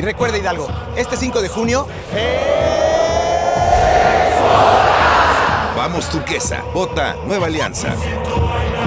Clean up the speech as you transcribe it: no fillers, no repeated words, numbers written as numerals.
recuerda, Hidalgo, este 5 de junio... Vamos Turquesa, vota Nueva Alianza.